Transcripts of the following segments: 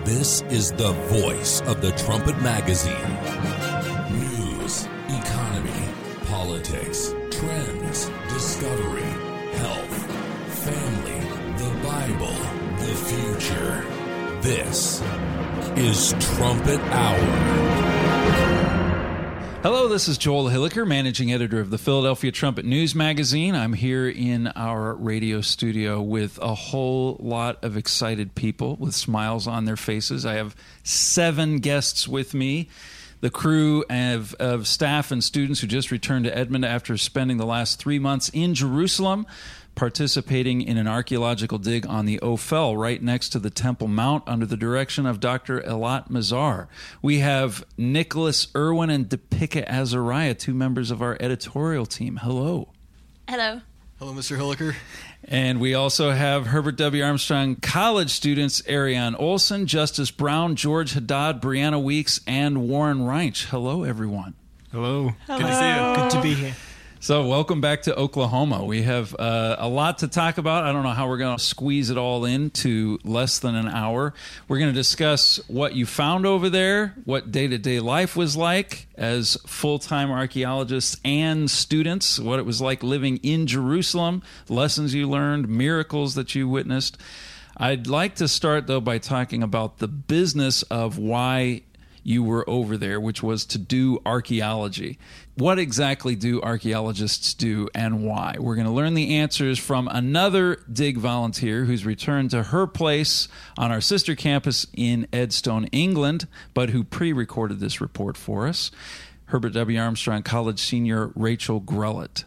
This is the voice of the Trumpet Magazine. News, economy, politics, trends, discovery, health, family, the Bible, the future. This is Trumpet Hour. Hello, this is Joel Hilliker, managing editor of the Philadelphia Trumpet News Magazine. I'm here in our radio studio with a whole lot of excited people with smiles on their faces. I have 7 guests with me, the crew of staff and students who just returned to Edmond after spending the last 3 months in Jerusalem, participating in an archaeological dig on the Ophel right next to the Temple Mount under the direction of Dr. Eilat Mazar. We have Nicholas Irwin and Deepika Azariah, 2 members of our editorial team. Hello. Hello. Hello, Mr. Hilliker. And we also have Herbert W. Armstrong College students Ariane Olson, Justice Brown, George Haddad, Brianna Weeks, and Warren Reinsch. Hello, everyone. Hello. Hello. Good to see you. Good to be here. So welcome back to Oklahoma. We have a lot to talk about. I don't know how we're going to squeeze it all into less than an hour. We're going to discuss what you found over there, what day-to-day life was like as full-time archaeologists and students, what it was like living in Jerusalem, lessons you learned, miracles that you witnessed. I'd like to start, though, by talking about the business of why you were over there, which was to do archaeology. What exactly do archaeologists do and why? We're going to learn the answers from another dig volunteer who's returned to her place on our sister campus in Edstone, England, but who pre-recorded this report for us. Herbert W. Armstrong College senior Rachel Grellett.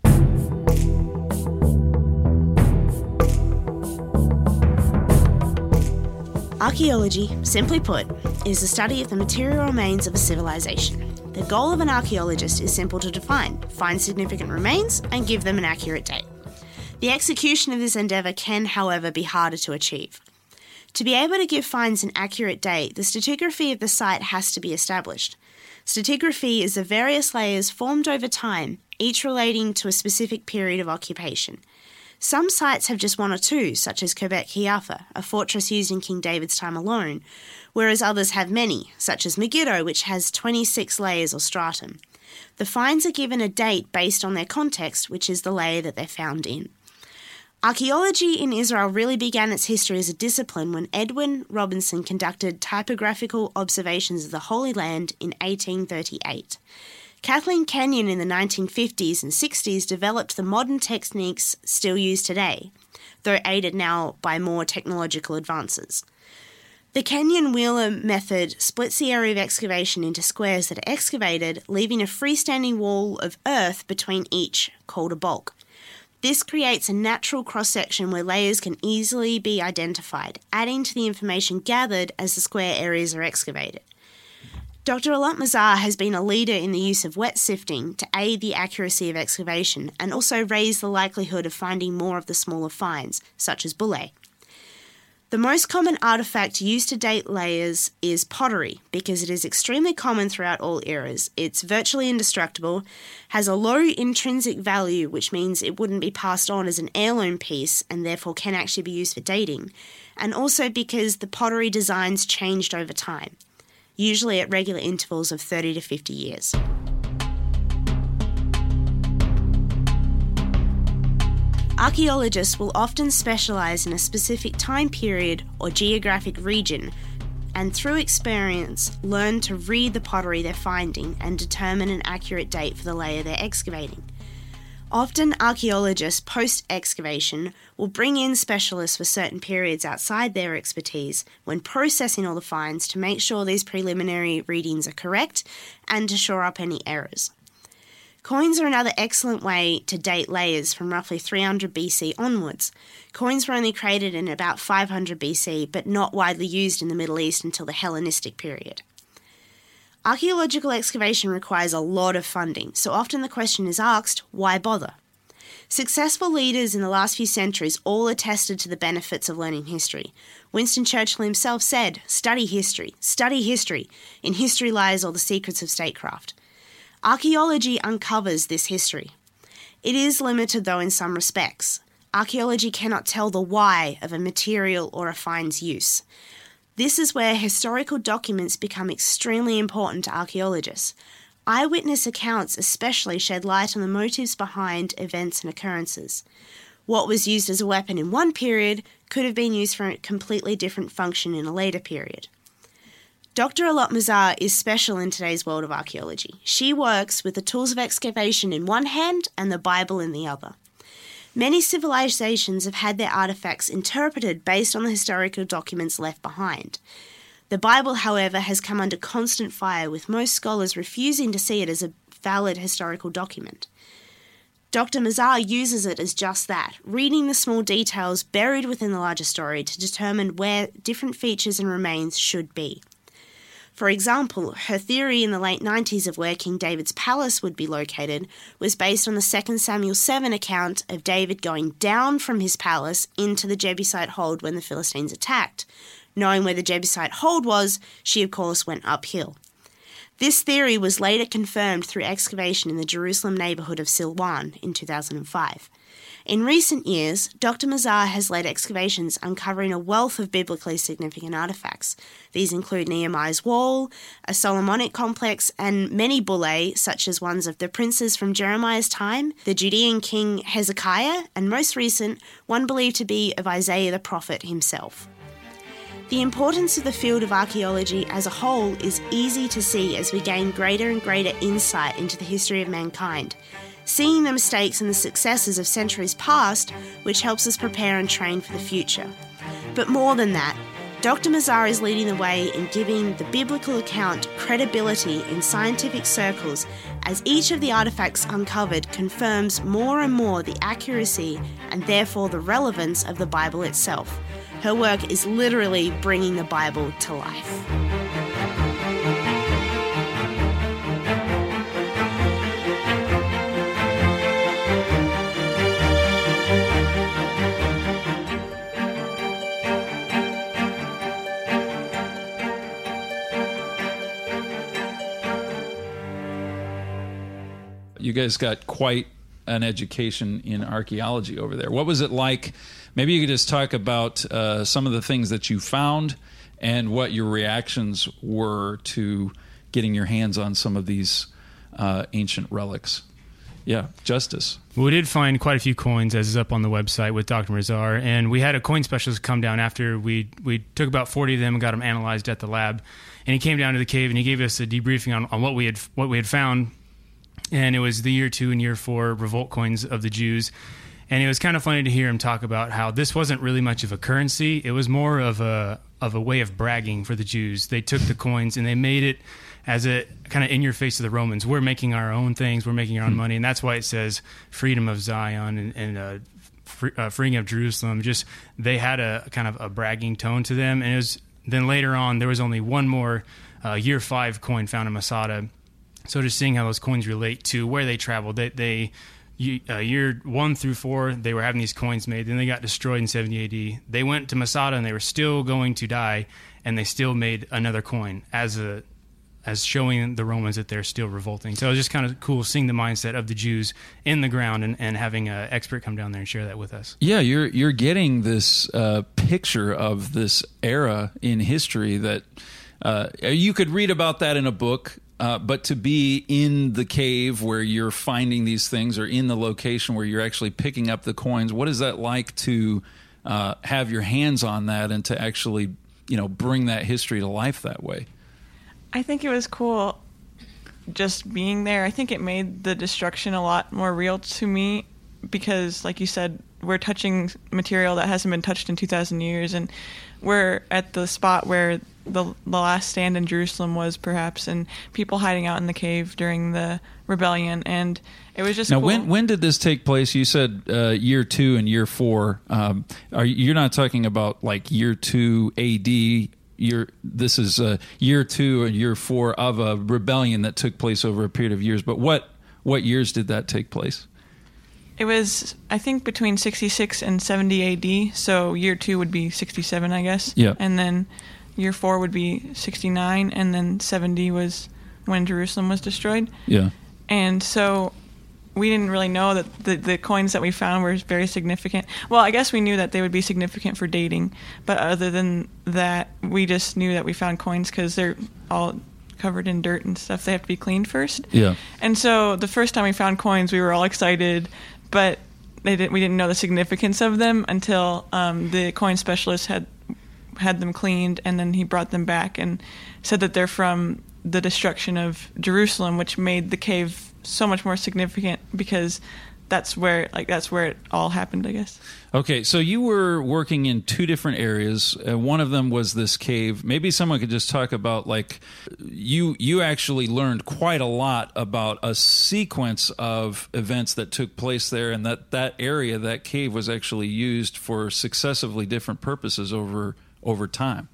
Archaeology, simply put, is the study of the material remains of a civilization. The goal of an archaeologist is simple to define: find significant remains and give them an accurate date. The execution of this endeavour can, however, be harder to achieve. To be able to give finds an accurate date, the stratigraphy of the site has to be established. Stratigraphy is the various layers formed over time, each relating to a specific period of occupation. Some sites have just 1 or 2, such as Khebet Kiafa, a fortress used in King David's time alone, whereas others have many, such as Megiddo, which has 26 layers or stratum. The finds are given a date based on their context, which is the layer that they're found in. Archaeology in Israel really began its history as a discipline when Edwin Robinson conducted typographical observations of the Holy Land in 1838. Kathleen Kenyon in the 1950s and 60s developed the modern techniques still used today, though aided now by more technological advances. The Kenyon-Wheeler method splits the area of excavation into squares that are excavated, leaving a freestanding wall of earth between each, called a bulk. This creates a natural cross-section where layers can easily be identified, adding to the information gathered as the square areas are excavated. Dr. Eilat Mazar has been a leader in the use of wet sifting to aid the accuracy of excavation and also raise the likelihood of finding more of the smaller finds, such as bullae. The most common artifact used to date layers is pottery because it is extremely common throughout all eras. It's virtually indestructible, has a low intrinsic value, which means it wouldn't be passed on as an heirloom piece and therefore can actually be used for dating, and also because the pottery designs changed over time, usually at regular intervals of 30 to 50 years. Archaeologists will often specialise in a specific time period or geographic region, and through experience learn to read the pottery they're finding and determine an accurate date for the layer they're excavating. Often archaeologists post-excavation will bring in specialists for certain periods outside their expertise when processing all the finds to make sure these preliminary readings are correct and to shore up any errors. Coins are another excellent way to date layers from roughly 300 BC onwards. Coins were only created in about 500 BC, but not widely used in the Middle East until the Hellenistic period. Archaeological excavation requires a lot of funding, so often the question is asked, why bother? Successful leaders in the last few centuries all attested to the benefits of learning history. Winston Churchill himself said, study history. In history lies all the secrets of statecraft. Archaeology uncovers this history. It is limited, though, in some respects. Archaeology cannot tell the why of a material or a find's use. This is where historical documents become extremely important to archaeologists. Eyewitness accounts especially shed light on the motives behind events and occurrences. What was used as a weapon in one period could have been used for a completely different function in a later period. Dr. Alot Mazar is special in today's world of archaeology. She works with the tools of excavation in one hand and the Bible in the other. Many civilizations have had their artifacts interpreted based on the historical documents left behind. The Bible, however, has come under constant fire, with most scholars refusing to see it as a valid historical document. Dr. Mazar uses it as just that, reading the small details buried within the larger story to determine where different features and remains should be. For example, her theory in the late 90s of where King David's palace would be located was based on the 2 Samuel 7 account of David going down from his palace into the Jebusite hold when the Philistines attacked. Knowing where the Jebusite hold was, she of course went uphill. This theory was later confirmed through excavation in the Jerusalem neighbourhood of Silwan in 2005. In recent years, Dr. Mazar has led excavations uncovering a wealth of biblically significant artefacts. These include Nehemiah's wall, a Solomonic complex, and many bullae, such as ones of the princes from Jeremiah's time, the Judean king Hezekiah, and most recent, one believed to be of Isaiah the prophet himself. The importance of the field of archaeology as a whole is easy to see as we gain greater and greater insight into the history of mankind, seeing the mistakes and the successes of centuries past, which helps us prepare and train for the future. But more than that, Dr. Mazar is leading the way in giving the biblical account credibility in scientific circles, as each of the artifacts uncovered confirms more and more the accuracy and therefore the relevance of the Bible itself. Her work is literally bringing the Bible to life. You guys got quite an education in archaeology over there. What was it like? Maybe you could just talk about some of the things that you found and what your reactions were to getting your hands on some of these ancient relics. Yeah, Justice. Well, we did find quite a few coins, as is up on the website, with Dr. Mazar, and we had a coin specialist come down after we took about 40 of them and got them analyzed at the lab. And he came down to the cave and he gave us a debriefing on what we had found. And it was the year 2 and year 4 revolt coins of the Jews. And it was kind of funny to hear him talk about how this wasn't really much of a currency. It was more of a way of bragging for the Jews. They took the coins and they made it as a kind of in your face to the Romans. We're making our own things. We're making our own money. And that's why it says freedom of Zion and freeing of Jerusalem. Just they had a kind of a bragging tone to them. And it was then later on, there was only one more year 5 coin found in Masada. So just seeing how those coins relate to where they traveled. They year 1 through 4, they were having these coins made. Then they got destroyed in 70 AD. They went to Masada and they were still going to die, and they still made another coin as showing the Romans that they're still revolting. So it was just kind of cool seeing the mindset of the Jews in the ground and having an expert come down there and share that with us. Yeah, you're getting this picture of this era in history that you could read about that in a book. But to be in the cave where you're finding these things, or in the location where you're actually picking up the coins, what is that like to have your hands on that and to actually, bring that history to life that way? I think it was cool just being there. I think it made the destruction a lot more real to me because, like you said, we're touching material that hasn't been touched in 2,000 years, and we're at the spot where the last stand in Jerusalem was, perhaps, and people hiding out in the cave during the rebellion, and it was just now, cool. When did this take place? You said year 2 and year 4. You're not talking about like year 2 AD. This is year 2 and year 4 of a rebellion that took place over a period of years. But what years did that take place? It was, I think, between 66 and 70 AD. So year 2 would be 67, I guess. Yeah. And then year 4 would be 69, and then 70 was when Jerusalem was destroyed. Yeah. And so we didn't really know that the coins that we found were very significant. Well, I guess we knew that they would be significant for dating, but other than that, we just knew that we found coins because they're all covered in dirt and stuff. They have to be cleaned first. Yeah. And so the first time we found coins, we were all excited, but we didn't know the significance of them until the coin specialist had them cleaned, and then he brought them back and said that they're from the destruction of Jerusalem, which made the cave so much more significant because that's where it all happened, I guess. Okay, so you were working in two different areas. One of them was this cave. Maybe someone could just talk about, like, you actually learned quite a lot about a sequence of events that took place there, and that area, that cave, was actually used for successively different purposes over time.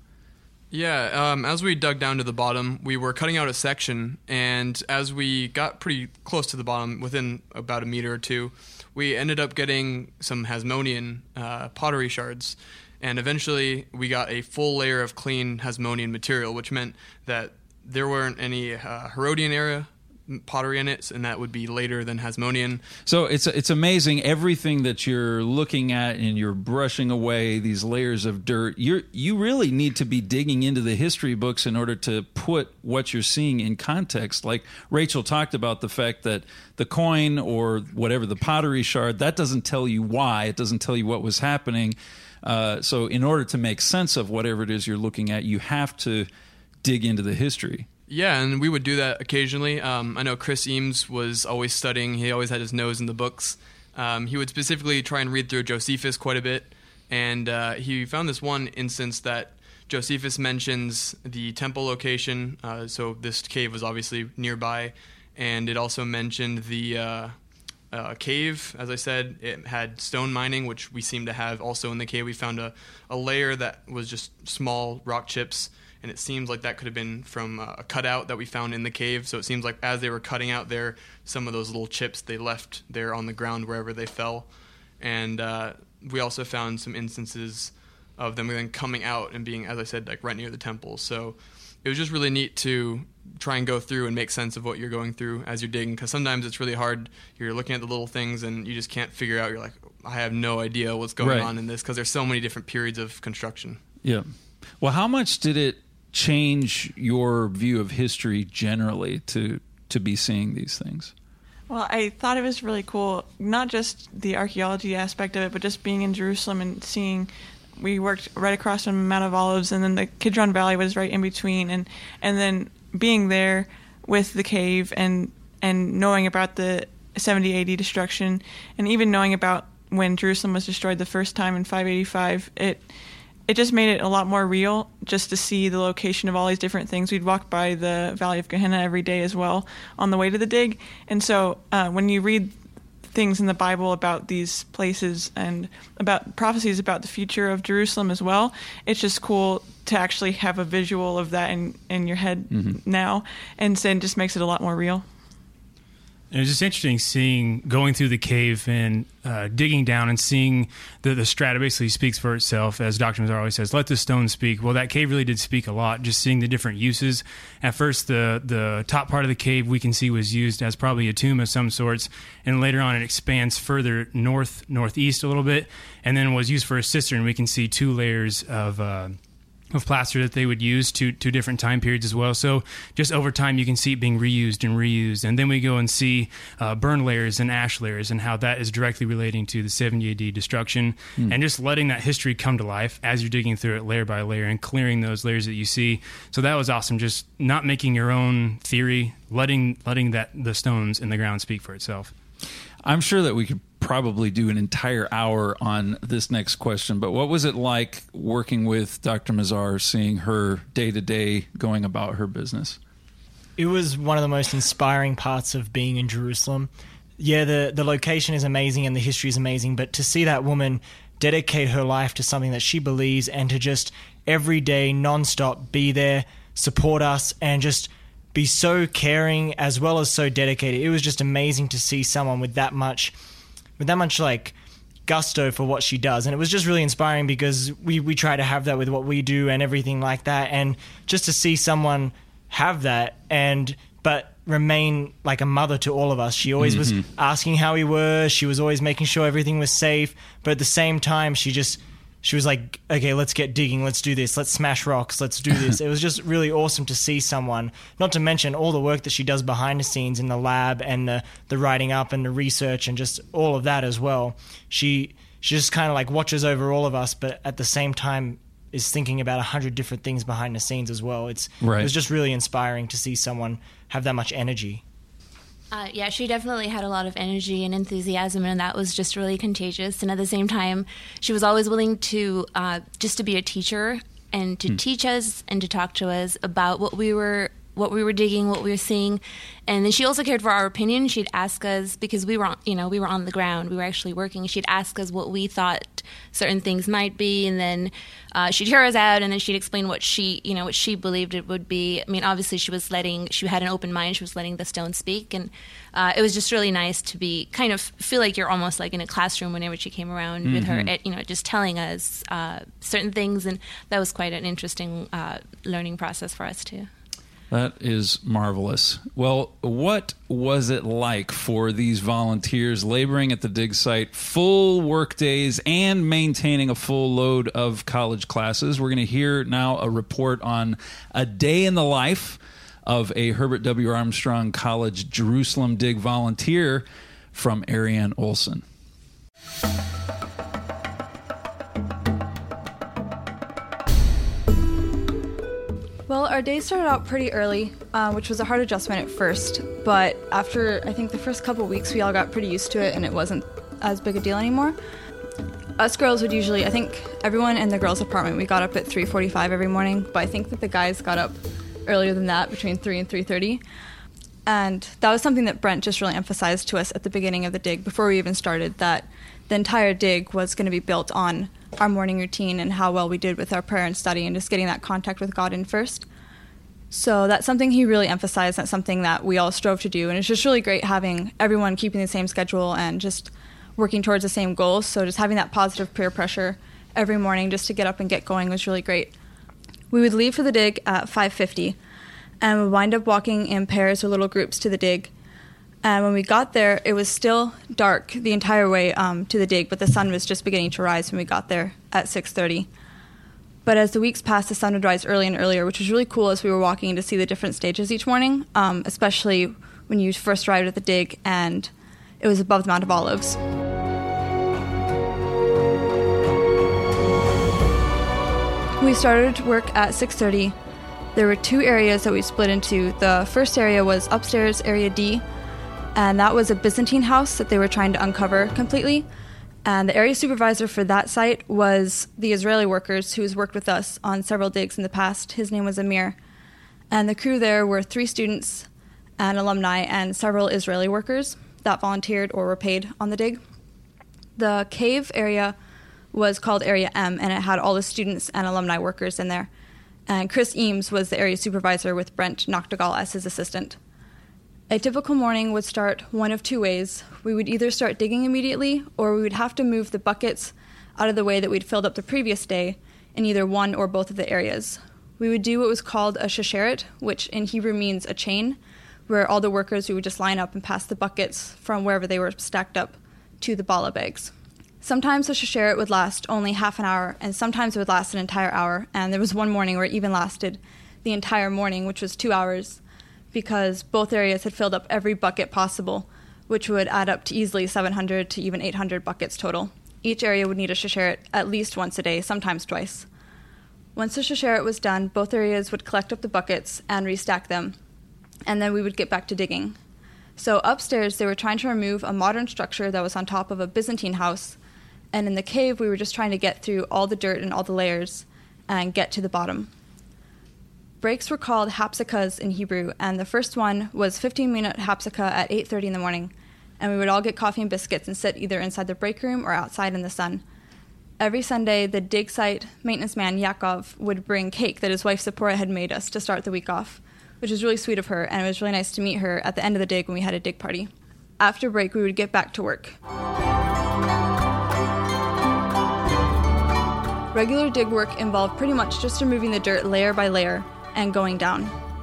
Yeah, as we dug down to the bottom, we were cutting out a section, and as we got pretty close to the bottom, within about a meter or two, we ended up getting some Hasmonean pottery shards, and eventually we got a full layer of clean Hasmonean material, which meant that there weren't any Herodian era pottery in it, and that would be later than Hasmonean. So it's amazing, everything that you're looking at and you're brushing away these layers of dirt. You really need to be digging into the history books in order to put what you're seeing in context. Like Rachel talked about the fact that the coin or whatever, the pottery shard, that doesn't tell you why. It doesn't tell you what was happening. So in order to make sense of whatever it is you're looking at, you have to dig into the history. Yeah, and we would do that occasionally. I know Chris Eames was always studying. He always had his nose in the books. He would specifically try and read through Josephus quite a bit, and he found this one instance that Josephus mentions the temple location, so this cave was obviously nearby, and it also mentioned the cave. As I said, it had stone mining, which we seem to have also in the cave. We found a layer that was just small rock chips, and it seems like that could have been from a cutout that we found in the cave. So it seems like as they were cutting out there, some of those little chips they left there on the ground wherever they fell. And we also found some instances of them then coming out and being, as I said, like right near the temple. So it was just really neat to try and go through and make sense of what you're going through as you're digging, because sometimes it's really hard. You're looking at the little things and you just can't figure out. You're like, I have no idea what's going on in this, because there's so many different periods of construction. Yeah. Well, how much did it change your view of history generally to be seeing these things? Well, I thought it was really cool, not just the archaeology aspect of it, but just being in Jerusalem and seeing. We worked right across from Mount of Olives, and then the Kidron Valley was right in between, and then being there with the cave and knowing about the 70 AD destruction, and even knowing about when Jerusalem was destroyed the first time in 585, it just made it a lot more real just to see the location of all these different things. We'd walk by the Valley of Gehenna every day as well on the way to the dig. And so when you read things in the Bible about these places and about prophecies about the future of Jerusalem as well, it's just cool to actually have a visual of that in your head now. And so it just makes it a lot more real. And it was just interesting going through the cave and digging down and seeing the strata basically speaks for itself, as Dr. Mazar always says, let the stone speak. Well, that cave really did speak a lot, just seeing the different uses. At first, the top part of the cave we can see was used as probably a tomb of some sorts, and later on it expands further northeast a little bit, and then was used for a cistern. We can see 2 layers of plaster that they would use two different time periods as well. So just over time, you can see it being reused. And then we go and see burn layers and ash layers and how that is directly relating to the 70 AD destruction. And just letting that history come to life as you're digging through it layer by layer and clearing those layers that you see. So that was awesome. Just not making your own theory, letting the stones in the ground speak for itself. I'm sure that we could probably do an entire hour on this next question, but what was it like working with Dr. Mazar, seeing her day-to-day going about her business? It was one of the most inspiring parts of being in Jerusalem. Yeah, the location is amazing and the history is amazing, but to see that woman dedicate her life to something that she believes and to just every day, nonstop, be there, support us, and just be so caring as well as so dedicated. It was just amazing to see someone with that much like gusto for what she does. And it was just really inspiring because we try to have that with what we do and everything like that. And just to see someone have that and but remain like a mother to all of us. She always was asking how we were. She was always making sure everything was safe. But at the same time, she was like, okay, let's get digging. Let's do this. Let's smash rocks. Let's do this. It was just really awesome to see someone, not to mention all the work that she does behind the scenes in the lab and the writing up and the research and just all of that as well. She just kind of like watches over all of us, but at the same time is thinking about 100 different things behind the scenes as well. It was just really inspiring to see someone have that much energy. Yeah, she definitely had a lot of energy and enthusiasm, and that was just really contagious. And at the same time, she was always willing to just to be a teacher and to teach us and to talk to us about what we were digging, what we were seeing. And then she also cared for our opinion. She'd ask us, because we were on the ground, we were actually working. She'd ask us what we thought certain things might be, and then she'd hear us out, and then she'd explain what she believed it would be. I mean, obviously she had an open mind. She was letting the stone speak, and it was just really nice to feel like you're almost like in a classroom whenever she came around with her, just telling us certain things, and that was quite an interesting learning process for us too. That is marvelous. Well, what was it like for these volunteers laboring at the dig site, full work days, and maintaining a full load of college classes? We're going to hear now a report on a day in the life of a Herbert W. Armstrong College Jerusalem dig volunteer from Ariane Olson. Well, our day started out pretty early, which was a hard adjustment at first, but after, I think, the first couple weeks, we all got pretty used to it, and it wasn't as big a deal anymore. Us girls would usually, I think everyone in the girls' apartment, we got up at 3:45 every morning, but I think that the guys got up earlier than that, between 3 and 3:30. And that was something that Brent just really emphasized to us at the beginning of the dig, before we even started, that the entire dig was going to be built on our morning routine and how well we did with our prayer and study and just getting that contact with God in first. So that's something he really emphasized. That's something that we all strove to do. And it's just really great having everyone keeping the same schedule and just working towards the same goals. So just having that positive peer pressure every morning just to get up and get going was really great. We would leave for the dig at 5:50 and would wind up walking in pairs or little groups to the dig. And when we got there, it was still dark the entire way to the dig, but the sun was just beginning to rise when we got there at 6:30. But as the weeks passed, the sun would rise early and earlier, which was really cool as we were walking to see the different stages each morning, especially when you first arrived at the dig and it was above the Mount of Olives. We started work at 6:30. There were two areas that we split into. The first area was upstairs, Area D, and that was a Byzantine house that they were trying to uncover completely. And the area supervisor for that site was the Israeli workers who's worked with us on several digs in the past. His name was Amir. And the crew there were 3 students, an alumni, and several Israeli workers that volunteered or were paid on the dig. The cave area was called Area M, and it had all the students and alumni workers in there. And Chris Eames was the area supervisor with Brent Noctegal as his assistant. A typical morning would start one of two ways. We would either start digging immediately, or we would have to move the buckets out of the way that we'd filled up the previous day in either one or both of the areas. We would do what was called a shasheret, which in Hebrew means a chain, where all the workers, we would just line up and pass the buckets from wherever they were stacked up to the bala bags. Sometimes the shasheret would last only half an hour, and sometimes it would last an entire hour, and there was one morning where it even lasted the entire morning, which was 2 hours, because both areas had filled up every bucket possible, which would add up to easily 700 to even 800 buckets total. Each area would need a shasheret at least once a day, sometimes twice. Once the shasheret was done, both areas would collect up the buckets and restack them, and then we would get back to digging. So upstairs, they were trying to remove a modern structure that was on top of a Byzantine house, and in the cave, we were just trying to get through all the dirt and all the layers and get to the bottom. Breaks were called hapsakahs in Hebrew, and the first one was 15-minute hapsakah at 8:30 in the morning, and we would all get coffee and biscuits and sit either inside the break room or outside in the sun. Every Sunday, the dig site maintenance man, Yaakov, would bring cake that his wife Zipporah had made us to start the week off, which was really sweet of her, and it was really nice to meet her at the end of the dig when we had a dig party. After break, we would get back to work. Regular dig work involved pretty much just removing the dirt layer by layer and going down.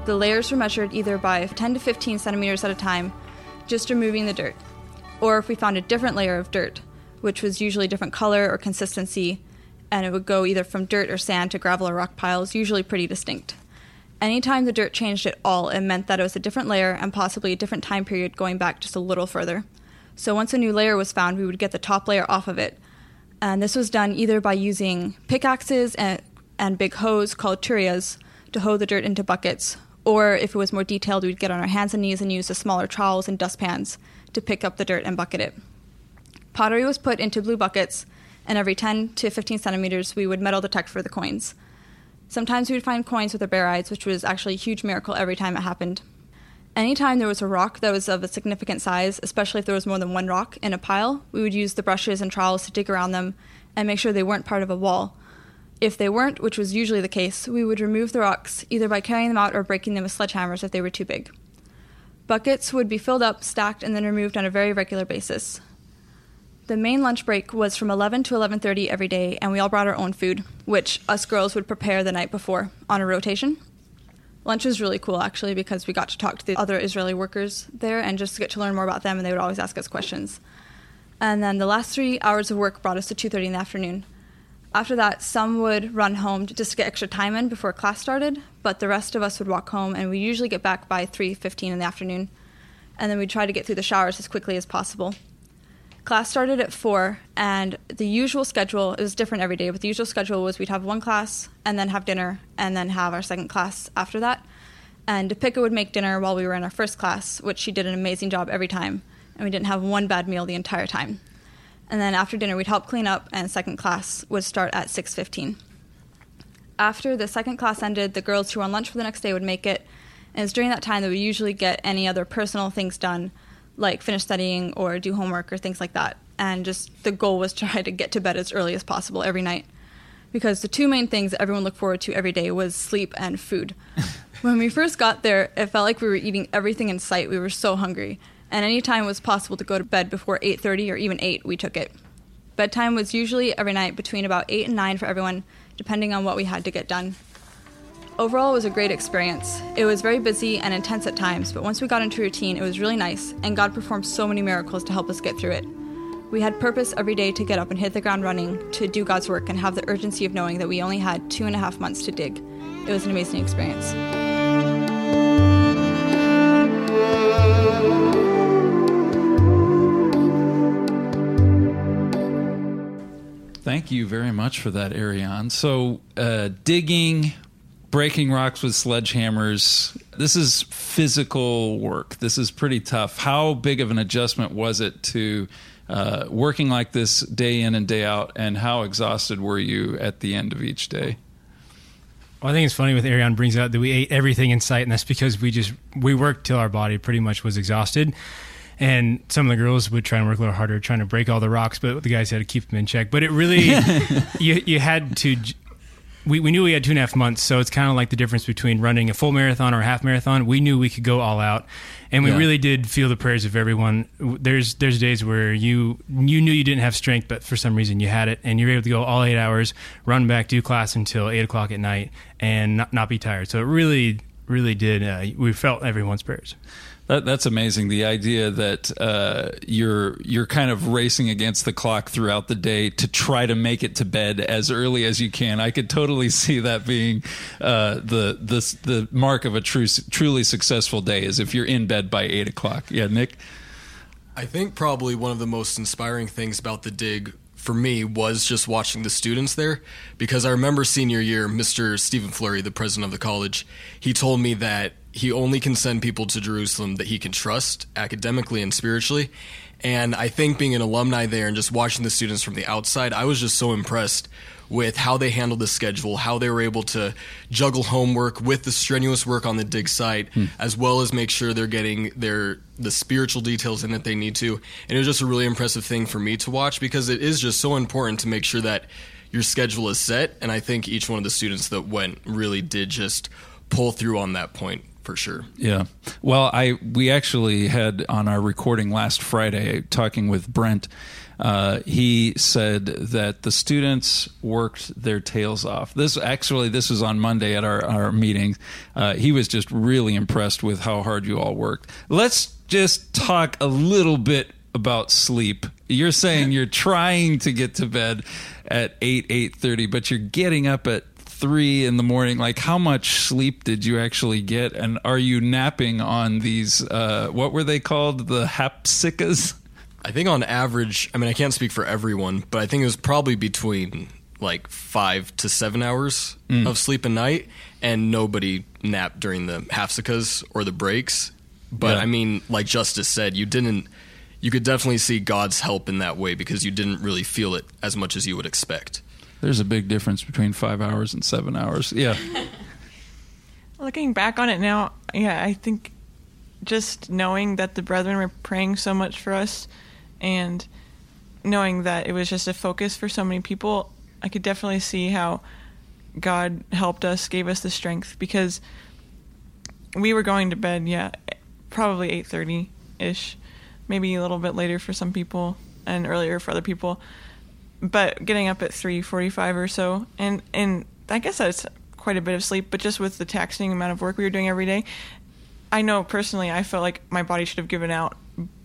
The layers were measured either by 10 to 15 centimeters at a time, just removing the dirt, or if we found a different layer of dirt, which was usually a different color or consistency, and it would go either from dirt or sand to gravel or rock piles, usually pretty distinct. Anytime the dirt changed at all, it meant that it was a different layer and possibly a different time period going back just a little further. So once a new layer was found, we would get the top layer off of it. And this was done either by using pickaxes and big hoes called turias to hoe the dirt into buckets, or if it was more detailed, we'd get on our hands and knees and use the smaller trowels and dustpans to pick up the dirt and bucket it. Pottery was put into blue buckets, and every 10 to 15 centimeters, we would metal detect for the coins. Sometimes we would find coins with the barytes, which was actually a huge miracle every time it happened. Anytime there was a rock that was of a significant size, especially if there was more than one rock in a pile, we would use the brushes and trowels to dig around them and make sure they weren't part of a wall. If they weren't, which was usually the case, we would remove the rocks either by carrying them out or breaking them with sledgehammers if they were too big. Buckets would be filled up, stacked, and then removed on a very regular basis. The main lunch break was from 11 to 11:30 every day, and we all brought our own food, which us girls would prepare the night before on a rotation. Lunch was really cool, actually, because we got to talk to the other Israeli workers there and just get to learn more about them, and they would always ask us questions. And then the last 3 hours of work brought us to 2:30 in the afternoon. After that, some would run home just to get extra time in before class started, but the rest of us would walk home, and we usually get back by 3:15 in the afternoon. And then we'd try to get through the showers as quickly as possible. Class started at 4, and the usual schedule, it was different every day, but the usual schedule was we'd have one class, and then have dinner, and then have our second class after that. And Depika would make dinner while we were in our first class, which she did an amazing job every time, and we didn't have one bad meal the entire time. And then after dinner, we'd help clean up, and second class would start at 6:15. After the second class ended, the girls who were on lunch for the next day would make it, and it's during that time that we usually get any other personal things done, like finish studying or do homework or things like that. And just the goal was to try to get to bed as early as possible every night. Because the two main things that everyone looked forward to every day was sleep and food. When we first got there, it felt like we were eating everything in sight. We were so hungry. And any time it was possible to go to bed before 8:30 or even 8, we took it. Bedtime was usually every night between about 8 and 9 for everyone, depending on what we had to get done. Overall, it was a great experience. It was very busy and intense at times, but once we got into routine, it was really nice, and God performed so many miracles to help us get through it. We had purpose every day to get up and hit the ground running, to do God's work, and have the urgency of knowing that we only had 2.5 months to dig. It was an amazing experience. Thank you very much for that, Ariane. So, digging, breaking rocks with sledgehammers, this is physical work. This is pretty tough. How big of an adjustment was it to working like this day in and day out, and how exhausted were you at the end of each day? Well, I think it's funny with Ariane brings out that we ate everything in sight, and that's because we worked till our body pretty much was exhausted. And some of the girls would try and work a little harder trying to break all the rocks, but the guys had to keep them in check. But it really, you had to, we knew we had 2.5 months, so it's kind of like the difference between running a full marathon or a half marathon. We knew we could go all out, and we really did feel the prayers of everyone. There's days where you knew you didn't have strength, but for some reason you had it, and you were able to go all 8 hours, run back, do class until 8 o'clock at night, and not be tired. So it really, really did, we felt everyone's prayers. That's amazing. The idea that you're kind of racing against the clock throughout the day to try to make it to bed as early as you can. I could totally see that being the mark of a truly successful day, is if you're in bed by 8 o'clock. Yeah, Nick? I think probably one of the most inspiring things about the dig for me was just watching the students there, because I remember senior year, Mr. Stephen Fleury, the president of the college, he told me that he only can send people to Jerusalem that he can trust academically and spiritually. And I think being an alumni there and just watching the students from the outside, I was just so impressed with how they handled the schedule, how they were able to juggle homework with the strenuous work on the dig site, as well as make sure they're getting the spiritual details in that they need to. And it was just a really impressive thing for me to watch, because it is just so important to make sure that your schedule is set. And I think each one of the students that went really did just pull through on that point. For sure. Yeah. Well, we actually had on our recording last Friday, talking with Brent, he said that the students worked their tails off. This was on Monday at our meeting. He was just really impressed with how hard you all worked. Let's just talk a little bit about sleep. You're saying you're trying to get to bed at 8:30, but you're getting up at 3 in the morning. Like, how much sleep did you actually get? And are you napping on these, what were they called? The hapsicas? I think on average, I mean, I can't speak for everyone, but I think it was probably between like 5 to 7 hours of sleep a night, and nobody napped during the hapsicas or the breaks. But Yeah. I mean, like Justice said, you could definitely see God's help in that way because you didn't really feel it as much as you would expect. There's a big difference between 5 hours and 7 hours. Yeah. Looking back on it now, yeah, I think just knowing that the brethren were praying so much for us and knowing that it was just a focus for so many people, I could definitely see how God helped us, gave us the strength, because we were going to bed, probably 8:30-ish, maybe a little bit later for some people and earlier for other people, but getting up at 3:45 or so, and I guess that's quite a bit of sleep, but just with the taxing amount of work we were doing every day, I know personally I felt like my body should have given out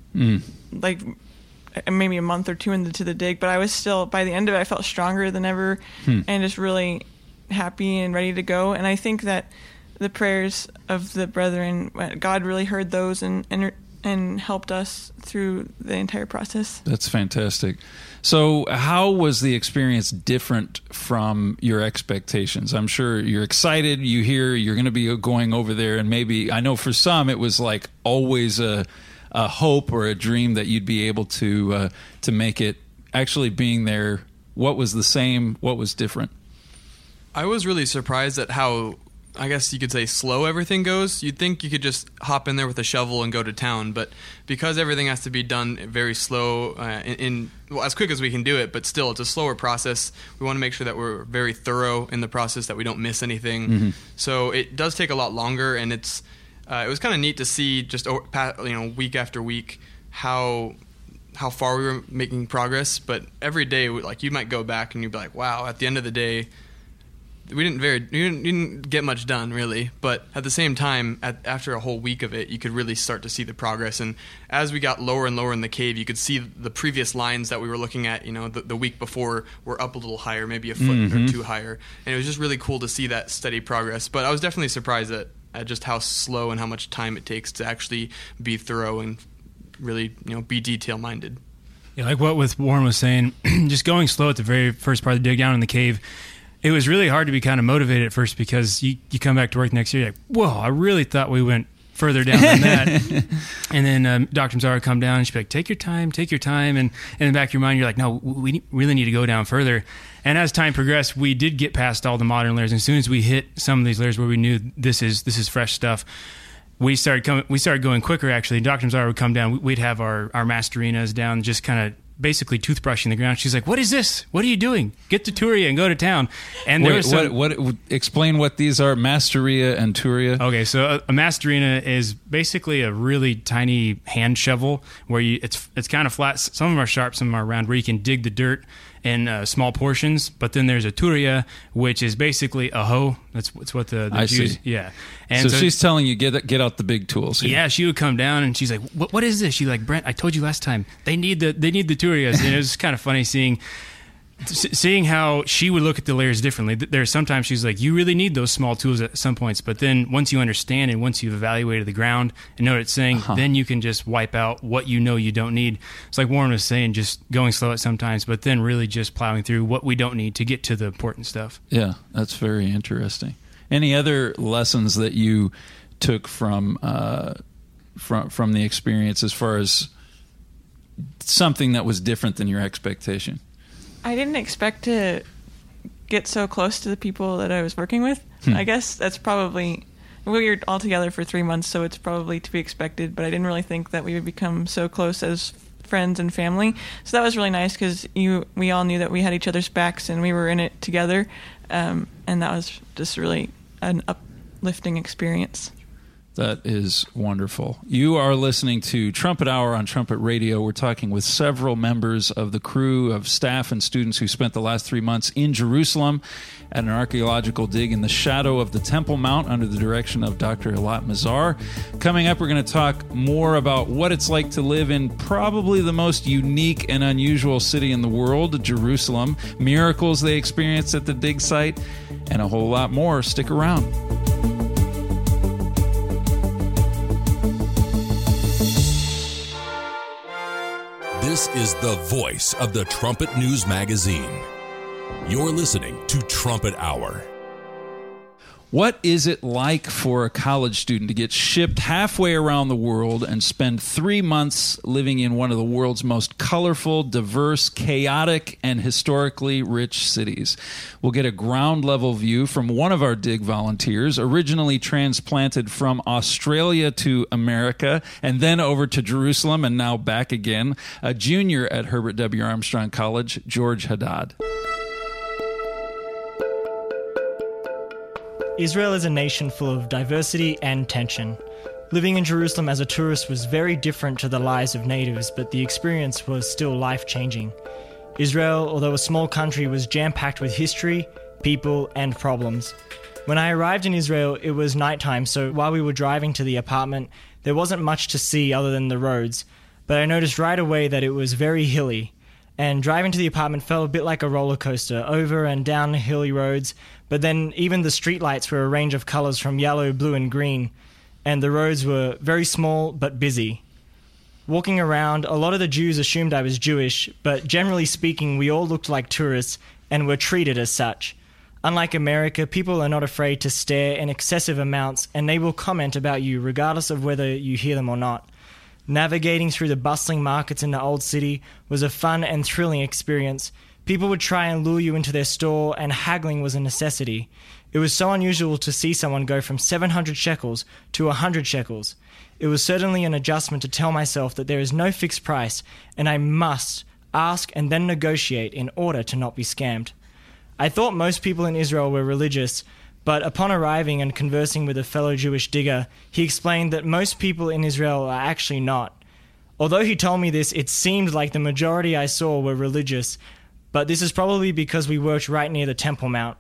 like maybe a month or two into the dig, but I was still, by the end of it, I felt stronger than ever and just really happy and ready to go. And I think that the prayers of the brethren, God really heard those and helped us through the entire process. That's fantastic. So how was the experience different from your expectations? I'm sure you're excited. You hear you're going to be going over there, and maybe, I know for some it was like always a hope or a dream that you'd be able to make it. Actually being there, what was the same? What was different? I was really surprised at how, I guess you could say, slow everything goes. You'd think you could just hop in there with a shovel and go to town, but because everything has to be done very slow, well, as quick as we can do it, but still it's a slower process. We want to make sure that we're very thorough in the process, that we don't miss anything. So it does take a lot longer, and it was kind of neat to see just week after week how far we were making progress. But every day, like, you might go back and you'd be like, wow, at the end of the day, we didn't get much done, really. But at the same time, after a whole week of it, you could really start to see the progress. And as we got lower and lower in the cave, you could see the previous lines that we were looking at, the week before, were up a little higher, maybe a foot or two higher. And it was just really cool to see that steady progress. But I was definitely surprised at just how slow and how much time it takes to actually be thorough and really, be detail-minded. Yeah, like what Warren was saying, just going slow at the very first part of the dig down in the cave, it was really hard to be kind of motivated at first, because you come back to work next year, you're like, whoa, I really thought we went further down than that. And then Dr. Mazzara would come down and she'd be like, take your time. And in the back of your mind, you're like, no, we really need to go down further. And as time progressed, we did get past all the modern layers. And as soon as we hit some of these layers where we knew this is fresh stuff, we started going quicker, actually. Dr. Mazzara would come down. We'd have our Masterinas down, just kind of basically toothbrushing the ground. She's like, what is this? What are you doing? Get to Turia and go to town. And there was explain what these are, Masteria and Turia. Okay, so a Masterina is basically a really tiny hand shovel where it's kind of flat. Some of them are sharp, some of them are round, where you can dig the dirt in small portions. But then there's a Turia, which is basically a hoe. That's what the Jews. See. Yeah. And so she's telling you, get out the big tools here. Yeah, she would come down and she's like, what is this? She's like, Brent, I told you last time, they need the Turias. And it was kind of funny seeing how she would look at the layers differently. There's sometimes she's like, you really need those small tools at some points, but then once you understand and once you've evaluated the ground and know what it's saying, then you can just wipe out what you know you don't need. It's like Warren was saying, just going slow at sometimes, but then really just plowing through what we don't need to get to the important stuff. Yeah, that's very interesting. Any other lessons that you took from the experience as far as something that was different than your expectation? I didn't expect to get so close to the people that I was working with. I guess that's probably, we were all together for 3 months, so it's probably to be expected, but I didn't really think that we would become so close as friends and family. So that was really nice, because we all knew that we had each other's backs and we were in it together, and that was just really an uplifting experience. That is wonderful. You are listening to Trumpet Hour on Trumpet Radio. We're talking with several members of the crew of staff and students who spent the last 3 months in Jerusalem at an archaeological dig in the shadow of the Temple Mount under the direction of Dr. Eilat Mazar. Coming up, we're going to talk more about what it's like to live in probably the most unique and unusual city in the world, Jerusalem, miracles they experienced at the dig site, and a whole lot more. Stick around. This is the voice of the Trumpet News Magazine. You're listening to Trumpet Hour. What is it like for a college student to get shipped halfway around the world and spend 3 months living in one of the world's most colorful, diverse, chaotic, and historically rich cities? We'll get a ground-level view from one of our dig volunteers, originally transplanted from Australia to America and then over to Jerusalem and now back again, a junior at Herbert W. Armstrong College, George Haddad. Israel is a nation full of diversity and tension. Living in Jerusalem as a tourist was very different to the lives of natives, but the experience was still life-changing. Israel, although a small country, was jam-packed with history, people, and problems. When I arrived in Israel, it was nighttime, so while we were driving to the apartment, there wasn't much to see other than the roads, but I noticed right away that it was very hilly. And driving to the apartment felt a bit like a roller coaster, over and down hilly roads, but then even the streetlights were a range of colors from yellow, blue, and green, and the roads were very small but busy. Walking around, a lot of the Jews assumed I was Jewish, but generally speaking, we all looked like tourists and were treated as such. Unlike America, people are not afraid to stare in excessive amounts, and they will comment about you regardless of whether you hear them or not. Navigating through the bustling markets in the old city was a fun and thrilling experience. People would try and lure you into their store, and haggling was a necessity. It was so unusual to see someone go from 700 shekels to 100 shekels. It was certainly an adjustment to tell myself that there is no fixed price, and I must ask and then negotiate in order to not be scammed. I thought most people in Israel were religious, but upon arriving and conversing with a fellow Jewish digger, he explained that most people in Israel are actually not. Although he told me this, it seemed like the majority I saw were religious, but this is probably because we worked right near the Temple Mount.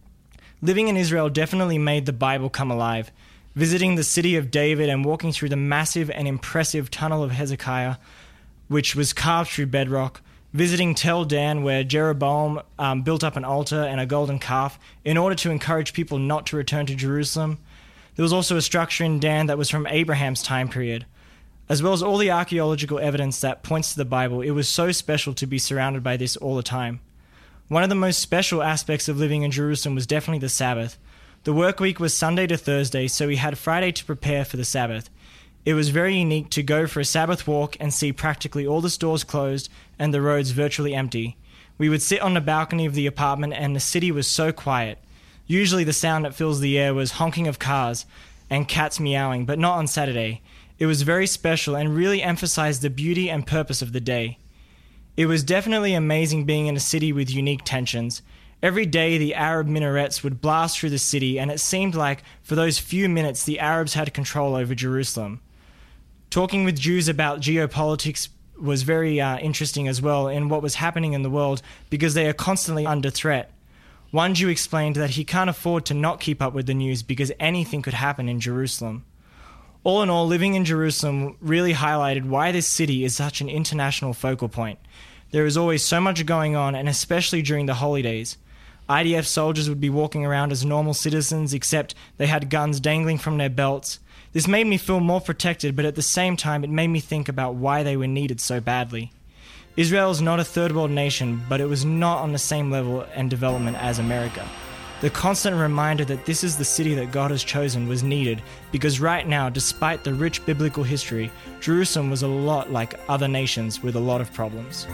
Living in Israel definitely made the Bible come alive. Visiting the city of David and walking through the massive and impressive Tunnel of Hezekiah, which was carved through bedrock, visiting Tel Dan, where Jeroboam built up an altar and a golden calf in order to encourage people not to return to Jerusalem. There was also a structure in Dan that was from Abraham's time period. As well as all the archaeological evidence that points to the Bible, it was so special to be surrounded by this all the time. One of the most special aspects of living in Jerusalem was definitely the Sabbath. The work week was Sunday to Thursday, so we had Friday to prepare for the Sabbath. It was very unique to go for a Sabbath walk and see practically all the stores closed and the roads virtually empty. We would sit on the balcony of the apartment and the city was so quiet. Usually the sound that fills the air was honking of cars and cats meowing, but not on Saturday. It was very special and really emphasized the beauty and purpose of the day. It was definitely amazing being in a city with unique tensions. Every day the Arab minarets would blast through the city, and it seemed like for those few minutes the Arabs had control over Jerusalem. Talking with Jews about geopolitics was very interesting as well in what was happening in the world because they are constantly under threat. One Jew explained that he can't afford to not keep up with the news because anything could happen in Jerusalem. All in all, living in Jerusalem really highlighted why this city is such an international focal point. There is always so much going on, and especially during the holidays. IDF soldiers would be walking around as normal citizens, except they had guns dangling from their belts. This made me feel more protected, but at the same time it made me think about why they were needed so badly. Israel is not a third world nation, but it was not on the same level and development as America. The constant reminder that this is the city that God has chosen was needed because right now, despite the rich biblical history, Jerusalem was a lot like other nations with a lot of problems.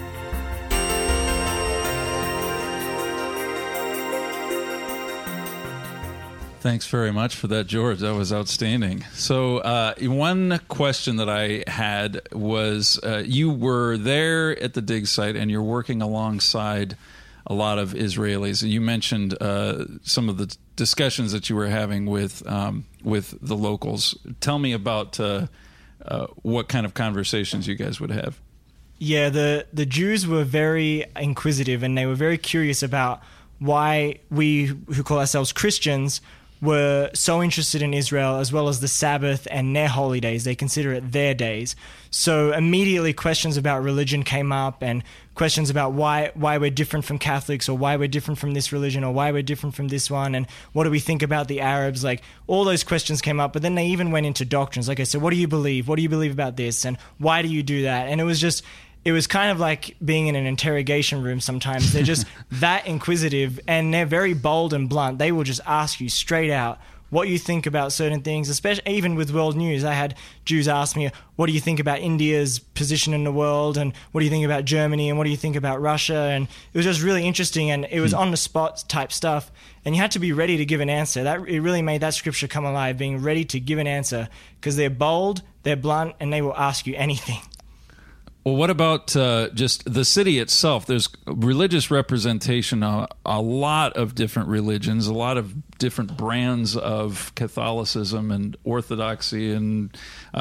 Thanks very much for that, George. That was outstanding. So one question that I had was you were there at the dig site and you're working alongside a lot of Israelis. You mentioned some of the discussions that you were having with the locals. Tell me about what kind of conversations you guys would have. Yeah, the Jews were very inquisitive, and they were very curious about why we, who call ourselves Christians, were so interested in Israel, as well as the Sabbath and their holy days. They consider it their days. So immediately questions about religion came up, and questions about why we're different from Catholics, or why we're different from this religion, or why we're different from this one, and what do we think about the Arabs? Like, all those questions came up, but then they even went into doctrines. Okay, so what do you believe? What do you believe about this? And why do you do that? And it was kind of like being in an interrogation room sometimes. They're just that inquisitive, and they're very bold and blunt. They will just ask you straight out what you think about certain things, especially even with world news. I had Jews ask me, what do you think about India's position in the world, and what do you think about Germany, and what do you think about Russia? And it was just really interesting, and it was on-the-spot type stuff, and you had to be ready to give an answer. It really made that scripture come alive, being ready to give an answer, because they're bold, they're blunt, and they will ask you anything. Well, what about just the city itself? There's religious representation, a lot of different religions, a lot of different brands of Catholicism and Orthodoxy, and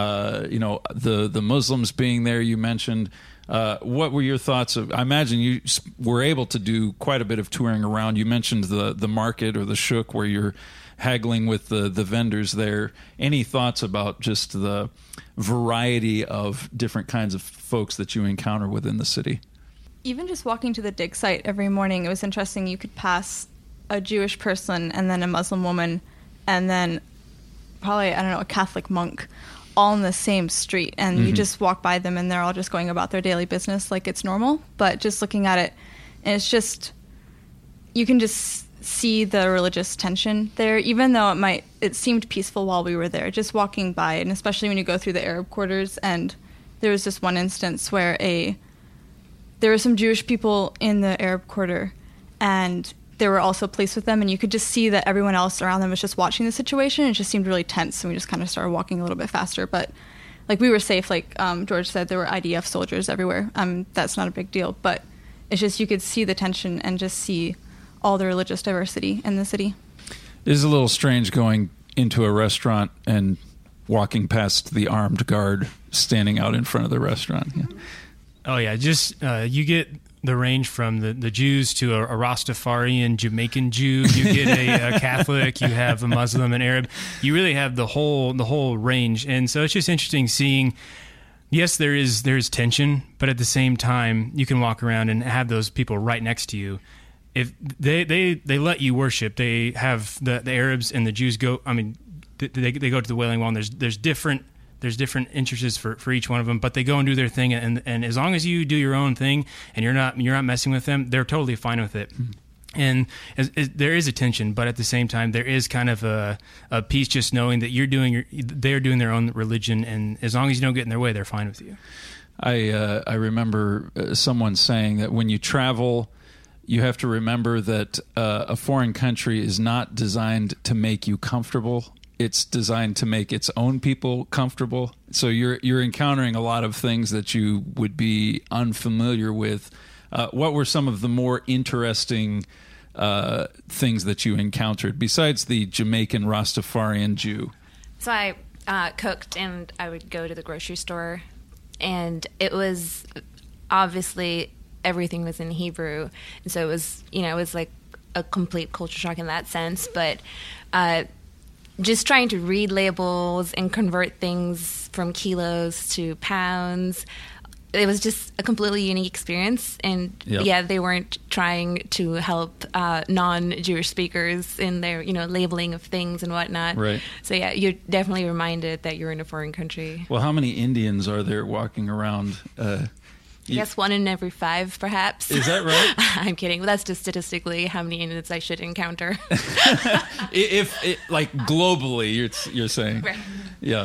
the Muslims being there. You mentioned. What were your thoughts of? I imagine you were able to do quite a bit of touring around. You mentioned the market or the shuk where you're haggling with the vendors there. Any thoughts about just the variety of different kinds of folks that you encounter within the city? Even just walking to the dig site every morning, it was interesting. You could pass a Jewish person and then a Muslim woman and then probably, a Catholic monk all in the same street. And you just walk by them and they're all just going about their daily business like it's normal. But just looking at it, and it's just, you can just see the religious tension there, even though it seemed peaceful while we were there, just walking by, and especially when you go through the Arab quarters. And there was this one instance where there were some Jewish people in the Arab quarter, and there were also police with them, and you could just see that everyone else around them was just watching the situation. It just seemed really tense, and we just kind of started walking a little bit faster. But we were safe. Like George said, there were IDF soldiers everywhere. That's not a big deal, but it's just you could see the tension and just see all the religious diversity in the city. It is a little strange going into a restaurant and walking past the armed guard standing out in front of the restaurant. Yeah. Oh, yeah. Just you get the range from the Jews to a Rastafarian Jamaican Jew. You get a Catholic. You have a Muslim and Arab. You really have the whole range. And so it's just interesting seeing. Yes, there is tension, but at the same time, you can walk around and have those people right next to you. If they let you worship, they have the Arabs and the Jews go. I mean, they go to the Wailing Wall. And there's different interests for each one of them, but they go and do their thing. And as long as you do your own thing and you're not messing with them, they're totally fine with it. Mm-hmm. And there is a tension, but at the same time, there is kind of a peace just knowing that they're doing their own religion, and as long as you don't get in their way, they're fine with you. I remember someone saying that when you travel, you have to remember that a foreign country is not designed to make you comfortable. It's designed to make its own people comfortable. So you're encountering a lot of things that you would be unfamiliar with. What were some of the more interesting things that you encountered besides the Jamaican Rastafarian Jew? So I cooked, and I would go to the grocery store, and it was obviously everything was in Hebrew, and so it was like a complete culture shock in that sense. But just trying to read labels and convert things from kilos to pounds, it was just a completely unique experience. And they weren't trying to help non-Jewish speakers in their labeling of things and whatnot. Right. So you're definitely reminded that you're in a foreign country. Well, how many Indians are there walking around? I guess 1 in every 5, perhaps. Is that right? I'm kidding. Well, that's just statistically how many Indians I should encounter. If globally, you're saying, right? Yeah.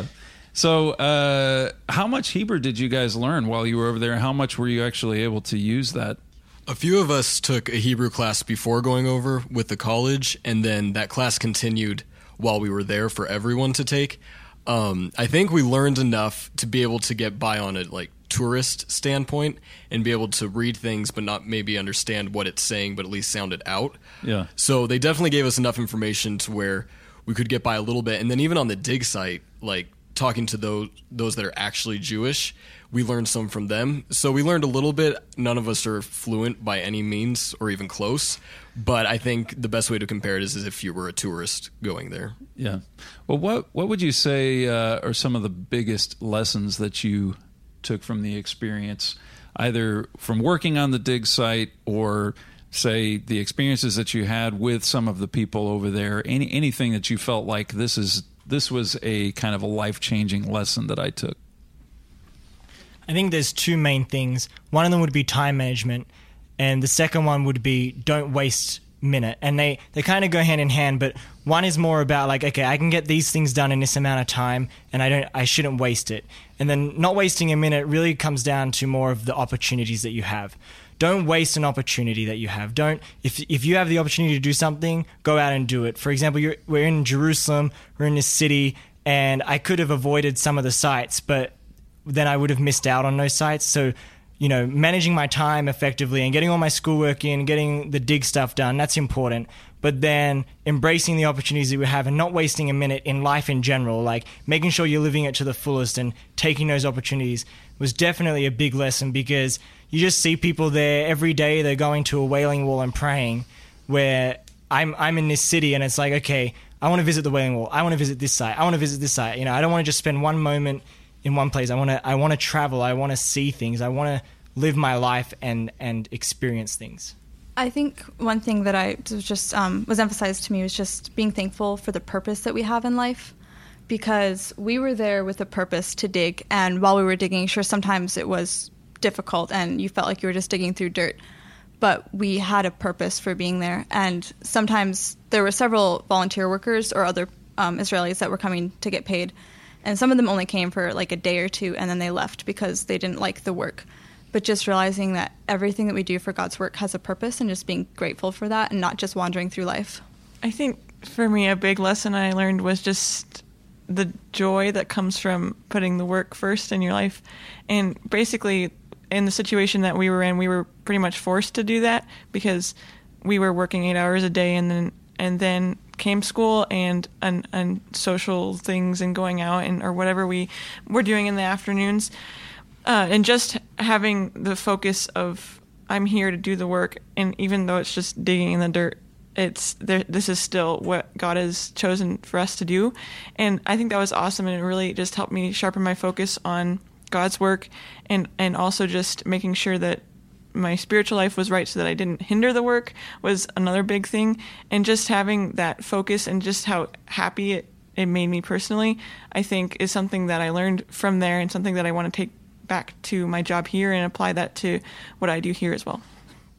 So, how much Hebrew did you guys learn while you were over there? How much were you actually able to use that? A few of us took a Hebrew class before going over with the college, and then that class continued while we were there for everyone to take. I think we learned enough to be able to get by on it, like tourist standpoint and be able to read things but not maybe understand what it's saying, but at least sound it out. Yeah. So they definitely gave us enough information to where we could get by a little bit. And then even on the dig site, like talking to those that are actually Jewish, we learned some from them. So we learned a little bit. None of us are fluent by any means or even close. But I think the best way to compare it is as if you were a tourist going there. Yeah. Well, what would you say are some of the biggest lessons that you took from the experience, either from working on the dig site or, say, the experiences that you had with some of the people over there? Anything that you felt like this was a kind of a life-changing lesson that I took? I think there's two main things. One of them would be time management, and the second one would be don't waste minute. And they kind of go hand in hand, but one is more about like, okay, I can get these things done in this amount of time, and I shouldn't waste it. And then not wasting a minute really comes down to more of the opportunities that you have. Don't waste an opportunity that you have. If you have the opportunity to do something, go out and do it. For example, we're in Jerusalem, we're in this city, and I could have avoided some of the sites, but then I would have missed out on those sites. So, managing my time effectively and getting all my schoolwork in, getting the dig stuff done, that's important. But then embracing the opportunities that we have and not wasting a minute in life in general, like making sure you're living it to the fullest and taking those opportunities was definitely a big lesson, because you just see people there every day. They're going to a Wailing Wall and praying, where I'm in this city and it's like, okay, I want to visit the Wailing Wall. I want to visit this site. I want to visit this site. I don't want to just spend one moment in one place. I want to travel. I want to see things. I want to live my life and experience things. I think one thing that was emphasized to me was just being thankful for the purpose that we have in life, because we were there with a purpose to dig, and while we were digging, sure, sometimes it was difficult and you felt like you were just digging through dirt, but we had a purpose for being there. And sometimes there were several volunteer workers or other Israelis that were coming to get paid, and some of them only came for like a day or two and then they left because they didn't like the work. But just realizing that everything that we do for God's work has a purpose, and just being grateful for that and not just wandering through life. I think for me, a big lesson I learned was just the joy that comes from putting the work first in your life. And basically, in the situation that we were in, we were pretty much forced to do that, because we were working 8 hours a day, and then came school and social things and going out or whatever we were doing in the afternoons. And just having the focus of, I'm here to do the work, and even though it's just digging in the dirt, this is still what God has chosen for us to do. And I think that was awesome, and it really just helped me sharpen my focus on God's work, and also just making sure that my spiritual life was right so that I didn't hinder the work was another big thing. And just having that focus and just how happy it made me personally, I think is something that I learned from there, and something that I want to take back to my job here and apply that to what I do here as well.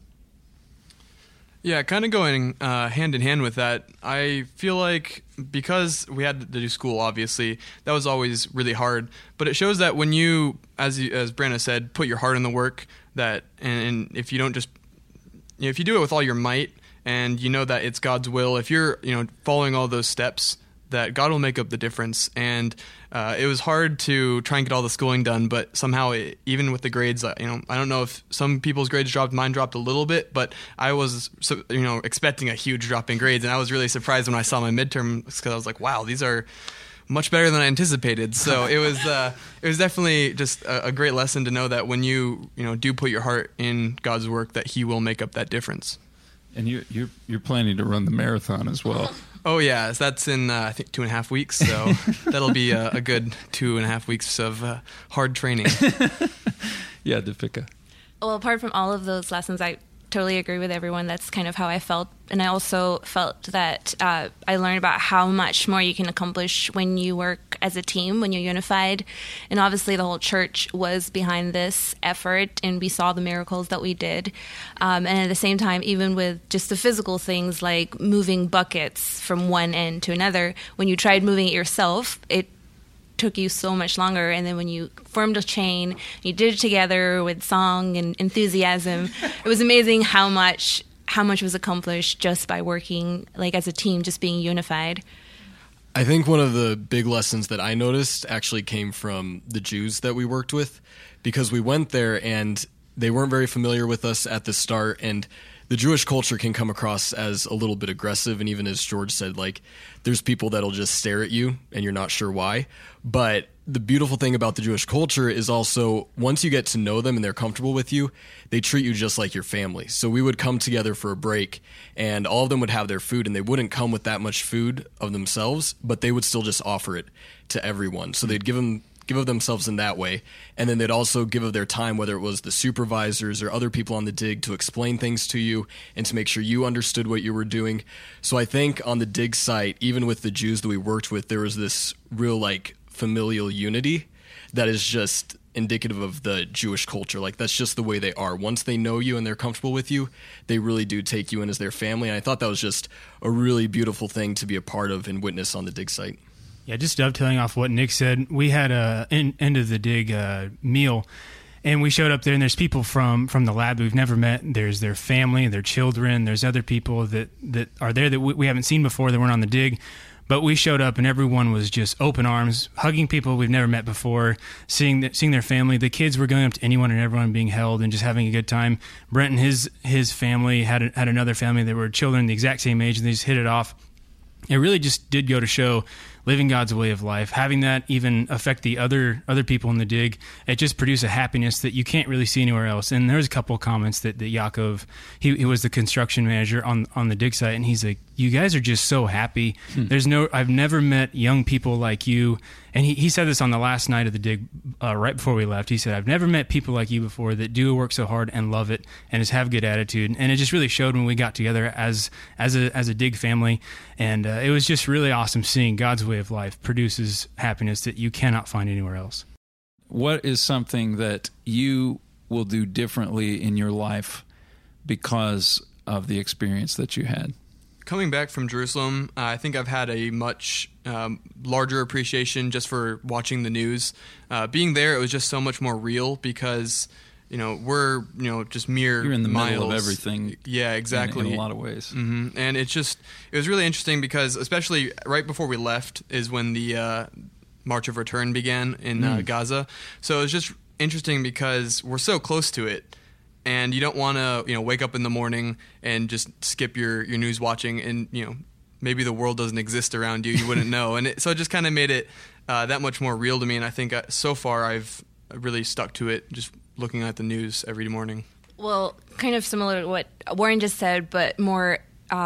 Yeah, kind of going hand in hand with that, I feel like because we had to do school, obviously, that was always really hard. But it shows that when you, as Brandon said, put your heart in the work, that and if you don't just, if you do it with all your might, and you know that it's God's will, if you're following all those steps, that God will make up the difference. And it was hard to try and get all the schooling done, but somehow, even with the grades, I don't know if some people's grades dropped, mine dropped a little bit, but I was, expecting a huge drop in grades, and I was really surprised when I saw my midterms, because I was like, wow, these are much better than I anticipated. So it was definitely just a great lesson to know that when you do put your heart in God's work, that He will make up that difference. And you're planning to run the marathon as well. Oh, yeah. That's in, I think, 2.5 weeks. So that'll be a good 2.5 weeks of hard training. Yeah, Deepika. Well, apart from all of those lessons, I totally agree with everyone. That's kind of how I felt. And I also felt that I learned about how much more you can accomplish when you work as a team, when you're unified. And obviously the whole church was behind this effort, and we saw the miracles that we did. And at the same time, even with just the physical things like moving buckets from one end to another, when you tried moving it yourself, it took you so much longer. And then when you formed a chain, you did it together with song and enthusiasm, it was amazing how much was accomplished just by working like as a team, just being unified. I think one of the big lessons that I noticed actually came from the Jews that we worked with, because we went there and they weren't very familiar with us at the start, and the Jewish culture can come across as a little bit aggressive, and even as George said, like, there's people that'll just stare at you and you're not sure why. But the beautiful thing about the Jewish culture is also, once you get to know them and they're comfortable with you, they treat you just like your family. So we would come together for a break, and all of them would have their food, and they wouldn't come with that much food of themselves, but they would still just offer it to everyone. So they'd give of themselves in that way, and then they'd also give of their time, whether it was the supervisors or other people on the dig, to explain things to you and to make sure you understood what you were doing. So I think on the dig site, even with the Jews that we worked with, there was this real like familial unity that is just indicative of the Jewish culture. Like, that's just the way they are. Once they know you and they're comfortable with you, they really do take you in as their family. And I thought that was just a really beautiful thing to be a part of and witness on the dig site. Yeah, just dovetailing off what Nick said, we had a end of the dig meal, and we showed up there, and there's people from the lab that we've never met. There's their family, their children. There's other people that are there that we haven't seen before, that weren't on the dig. But we showed up, and everyone was just open arms, hugging people we've never met before, seeing their family. The kids were going up to anyone and everyone, being held and just having a good time. Brent and his family had another family that were children the exact same age, and they just hit it off. It really just did go to show living God's way of life, having that even affect the other people in the dig. It just produced a happiness that you can't really see anywhere else. And there's a couple of comments that Yaakov, he was the construction manager on the dig site, and he's like, you guys are just so happy. I've never met young people like you. And he said this on the last night of the dig, right before we left. He said, I've never met people like you before that do work so hard and love it and just have good attitude. And it just really showed when we got together as a dig family. And it was just really awesome seeing God's way of life produces happiness that you cannot find anywhere else. What is something that you will do differently in your life because of the experience that you had? Coming back from Jerusalem, I think I've had a much larger appreciation just for watching the news. Being there, it was just so much more real because, we're, just mere You're in the miles. middle of everything. Yeah, exactly. In a lot of ways. Mm-hmm. And it was really interesting because, especially right before we left, is when the March of Return began in Gaza. So it was just interesting because we're so close to it. And you don't want to, wake up in the morning and just skip your news watching, and maybe the world doesn't exist around you. You wouldn't know, and so it just kind of made it that much more real to me. And I think so far I've really stuck to it, just looking at the news every morning. Well, kind of similar to what Warren just said, but more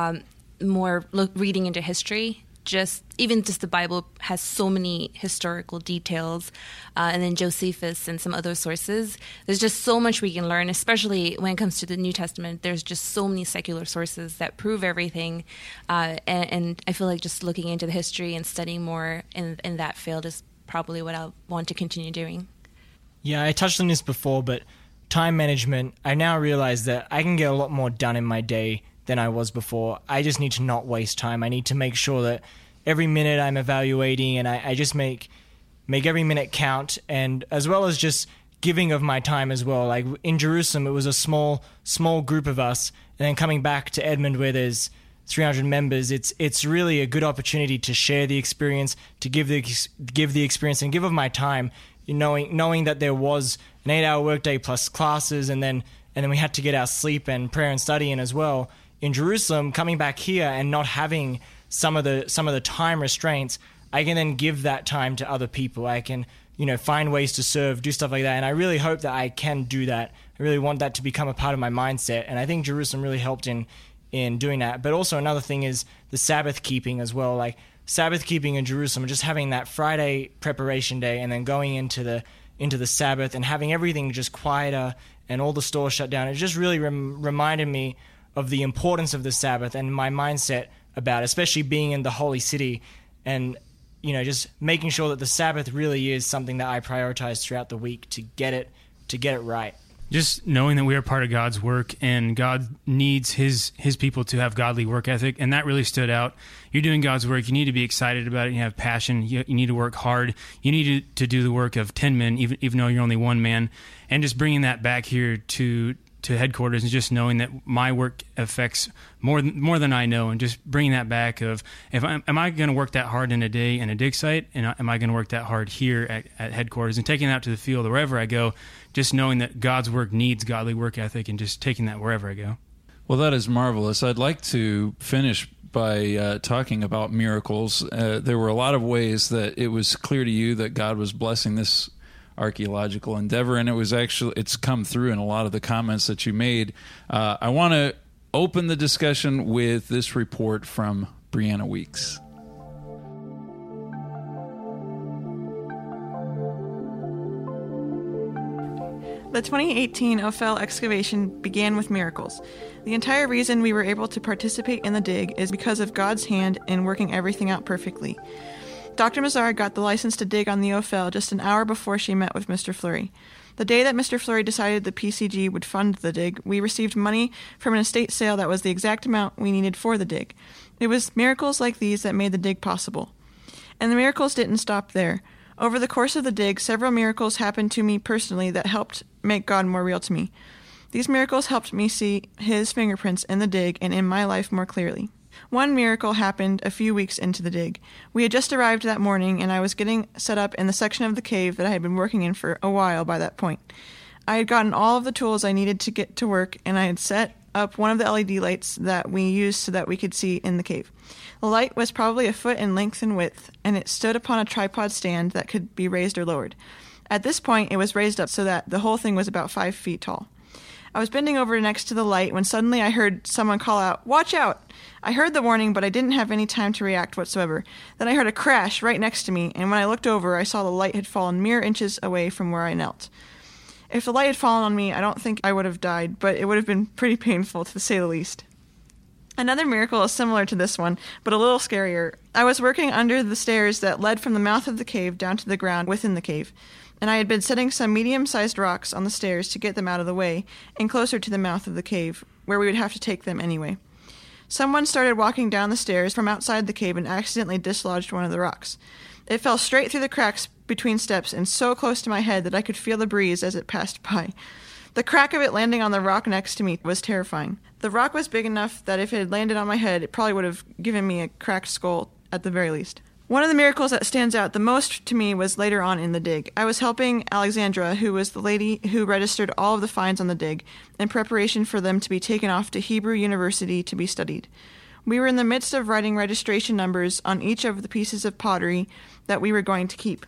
reading into history. Even the Bible has so many historical details, and then Josephus and some other sources. There's just so much we can learn, especially when it comes to the New Testament. There's just so many secular sources that prove everything, and I feel like just looking into the history and studying more in that field is probably what I'll want to continue doing. Yeah, I touched on this before, but time management, I now realize that I can get a lot more done in my day than I was before. I just need to not waste time. I need to make sure that every minute I'm evaluating, and I just make every minute count, and as well as just giving of my time as well. Like in Jerusalem, it was a small group of us, and then coming back to Edmond where there's 300 members, it's really a good opportunity to share the experience, to give the experience and give of my time, knowing that there was an 8-hour workday plus classes, and then we had to get our sleep and prayer and study in as well. In Jerusalem, coming back here and not having some of the time restraints, I can then give that time to other people. I can, find ways to serve, do stuff like that. And I really hope that I can do that. I really want that to become a part of my mindset. And I think Jerusalem really helped in doing that. But also another thing is the Sabbath keeping as well. Like Sabbath keeping in Jerusalem, just having that Friday preparation day and then going into the Sabbath and having everything just quieter and all the stores shut down. It just really reminded me of the importance of the Sabbath and my mindset about it, especially being in the holy city, and just making sure that the Sabbath really is something that I prioritize throughout the week to get it right. Just knowing that we are part of God's work, and God needs his people to have godly work ethic, and that really stood out. You're doing God's work. You need to be excited about it. You have passion. You need to work hard. You need to do the work of 10 men, even though you're only one man, and just bringing that back here to to headquarters and just knowing that my work affects more than I know, and just bringing that back of, am I going to work that hard in a day in a dig site, and am I going to work that hard here at headquarters, and taking it out to the field or wherever I go, just knowing that God's work needs godly work ethic, and just taking that wherever I go. Well, that is marvelous. I'd like to finish by talking about miracles. There were a lot of ways that it was clear to you that God was blessing this archaeological endeavor, and it's come through in a lot of the comments that you made. I want to open the discussion with this report from Brianna Weeks. The 2018 Ophel excavation began with miracles. The entire reason we were able to participate in the dig is because of God's hand in working everything out perfectly. Dr. Mazar got the license to dig on the Ophel just an hour before she met with Mr. Fleury. The day that Mr. Fleury decided the PCG would fund the dig, we received money from an estate sale that was the exact amount we needed for the dig. It was miracles like these that made the dig possible. And the miracles didn't stop there. Over the course of the dig, several miracles happened to me personally that helped make God more real to me. These miracles helped me see His fingerprints in the dig and in my life more clearly. One miracle happened a few weeks into the dig. We had just arrived that morning, and I was getting set up in the section of the cave that I had been working in for a while by that point. I had gotten all of the tools I needed to get to work, and I had set up one of the LED lights that we used so that we could see in the cave. The light was probably a foot in length and width, and it stood upon a tripod stand that could be raised or lowered. At this point, it was raised up so that the whole thing was about 5 feet tall. I was bending over next to the light when suddenly I heard someone call out, "Watch out!" I heard the warning, but I didn't have any time to react whatsoever. Then I heard a crash right next to me, and when I looked over, I saw the light had fallen mere inches away from where I knelt. If the light had fallen on me, I don't think I would have died, but it would have been pretty painful, to say the least. Another miracle is similar to this one, but a little scarier. I was working under the stairs that led from the mouth of the cave down to the ground within the cave, and I had been setting some medium-sized rocks on the stairs to get them out of the way and closer to the mouth of the cave, where we would have to take them anyway. Someone started walking down the stairs from outside the cave and accidentally dislodged one of the rocks. It fell straight through the cracks between steps and so close to my head that I could feel the breeze as it passed by. The crack of it landing on the rock next to me was terrifying. The rock was big enough that if it had landed on my head, it probably would have given me a cracked skull at the very least. One of the miracles that stands out the most to me was later on in the dig. I was helping Alexandra, who was the lady who registered all of the finds on the dig, in preparation for them to be taken off to Hebrew University to be studied. We were in the midst of writing registration numbers on each of the pieces of pottery that we were going to keep.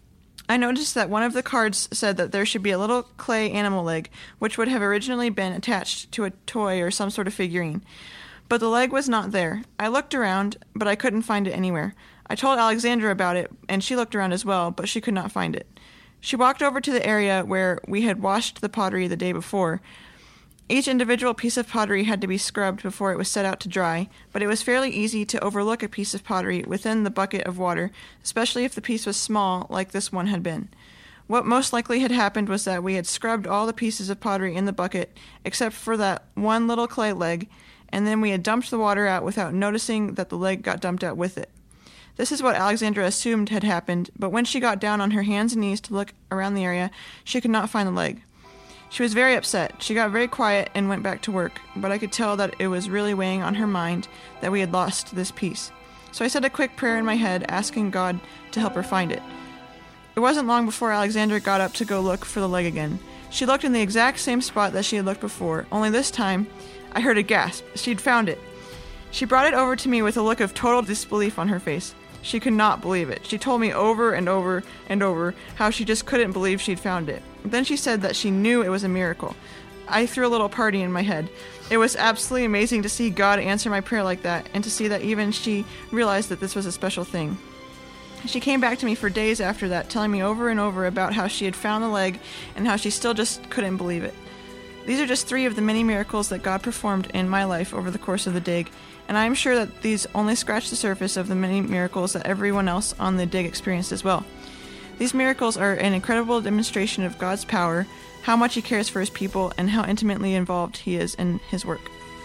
I noticed that one of the cards said that there should be a little clay animal leg, which would have originally been attached to a toy or some sort of figurine. But the leg was not there. I looked around, but I couldn't find it anywhere. I told Alexandra about it, and she looked around as well, but she could not find it. She walked over to the area where we had washed the pottery the day before. Each individual piece of pottery had to be scrubbed before it was set out to dry, but it was fairly easy to overlook a piece of pottery within the bucket of water, especially if the piece was small, like this one had been. What most likely had happened was that we had scrubbed all the pieces of pottery in the bucket, except for that one little clay leg, and then we had dumped the water out without noticing that the leg got dumped out with it. This is what Alexandra assumed had happened, but when she got down on her hands and knees to look around the area, she could not find the leg. She was very upset. She got very quiet and went back to work, but I could tell that it was really weighing on her mind that we had lost this piece. So I said a quick prayer in my head, asking God to help her find it. It wasn't long before Alexandra got up to go look for the leg again. She looked in the exact same spot that she had looked before, only this time I heard a gasp. She'd found it. She brought it over to me with a look of total disbelief on her face. She could not believe it. She told me over and over and over how she just couldn't believe she'd found it. Then she said that she knew it was a miracle. I threw a little party in my head. It was absolutely amazing to see God answer my prayer like that, and to see that even she realized that this was a special thing. She came back to me for days after that, telling me over and over about how she had found the leg and how she still just couldn't believe it. These are just 3 of the many miracles that God performed in my life over the course of the dig, and I am sure that these only scratch the surface of the many miracles that everyone else on the dig experienced as well. These miracles are an incredible demonstration of God's power, how much He cares for His people, and how intimately involved He is in His work.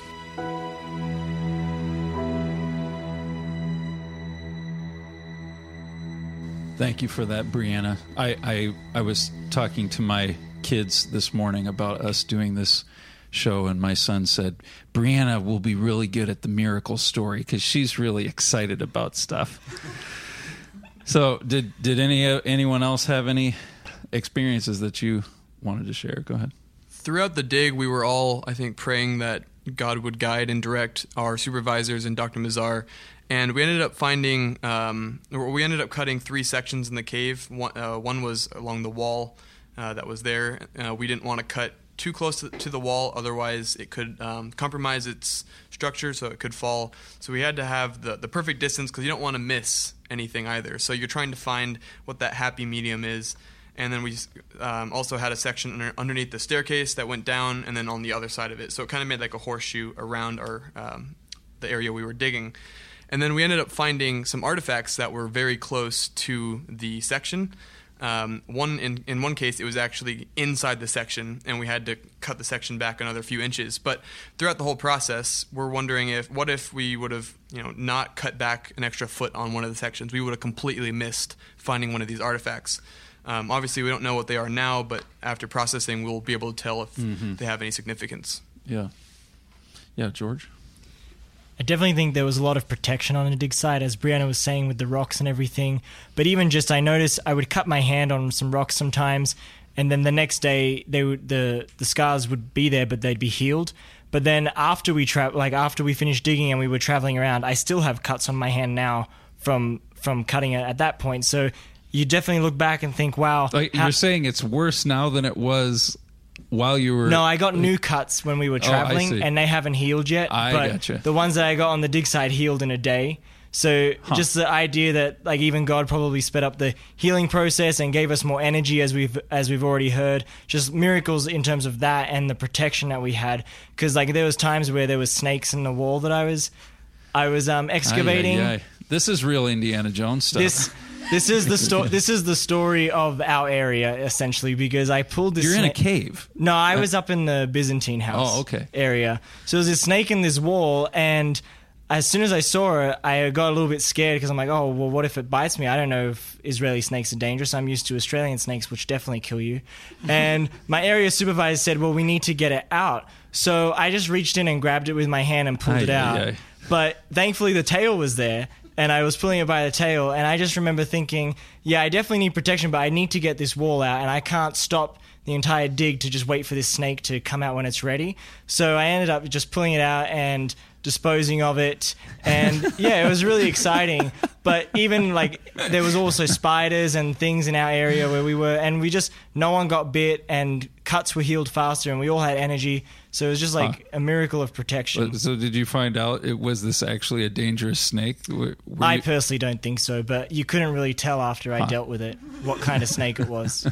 Thank you for that, Brianna. I was talking to my kids this morning about us doing this show, and my son said, Brianna will be really good at the miracle story because she's really excited about stuff. So did anyone else have any experiences that you wanted to share? Go ahead. Throughout the dig, we were all, I think, praying that God would guide and direct our supervisors and Dr. Mazar. And we ended up we ended up cutting 3 sections in the cave. One was along the wall that was there. We didn't want to cut too close to the wall, otherwise it could compromise its structure, so it could fall. So we had to have the perfect distance, because you don't want to miss anything either. So you're trying to find what that happy medium is. And then we also had a section underneath the staircase that went down, and then on the other side of it. So it kind of made like a horseshoe around the area we were digging. And then we ended up finding some artifacts that were very close to the section. In one case, it was actually inside the section, and we had to cut the section back another few inches. But throughout the whole process, we're wondering what if we would have, not cut back an extra foot on one of the sections? We would have completely missed finding one of these artifacts. Obviously, we don't know what they are now, but after processing, we'll be able to tell if they have any significance. Yeah, George? I definitely think there was a lot of protection on the dig site, as Brianna was saying, with the rocks and everything. But even just, I noticed I would cut my hand on some rocks sometimes, and then the next day the scars would be there, but they'd be healed. But then after we finished digging and we were traveling around, I still have cuts on my hand now from cutting it at that point. So you definitely look back and think, wow. You're saying it's worse now than it was while you were... No, I got new cuts when we were traveling, and they haven't healed yet. Gotcha. The ones that I got on the dig site healed in a day. So just the idea that even God probably sped up the healing process and gave us more energy, as we've already heard. Just miracles in terms of that and the protection that we had. Because there was times where there was snakes in the wall that I was excavating. This is real Indiana Jones stuff. This is the story of our area, essentially, because I pulled this... You're in a cave. No, I was up in the Byzantine house area. So there's a snake in this wall, and as soon as I saw it, I got a little bit scared, because I'm like, oh, well, what if it bites me? I don't know if Israeli snakes are dangerous. I'm used to Australian snakes, which definitely kill you. And my area supervisor said, well, we need to get it out. So I just reached in and grabbed it with my hand and pulled it out. But thankfully the tail was there, and I was pulling it by the tail, and I just remember thinking, I definitely need protection, but I need to get this wall out, and I can't stop the entire dig to just wait for this snake to come out when it's ready. So I ended up just pulling it out and disposing of it, and it was really exciting. But even there was also spiders and things in our area where we were, and no one got bit, and cuts were healed faster, and we all had energy. So it was just a miracle of protection. So did you find out was this actually a dangerous snake? I personally don't think so, but you couldn't really tell after I dealt with it what kind of snake it was.